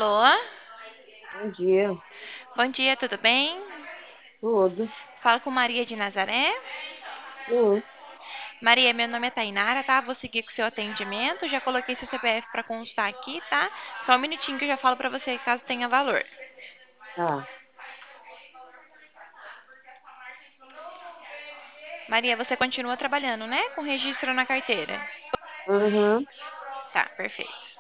Alô? Bom dia, Bom dia, tudo bem? tudo. Falo com Maria de Nazaré. Sim, Maria, meu nome é Tainara, tá? Vou seguir com o seu atendimento. Já coloquei seu CPF para constar aqui, tá? Só um minutinho que eu já falo para você caso tenha valor. tá. Maria, você continua trabalhando, né? Com registro na carteira. Uhum. Tá, perfeito.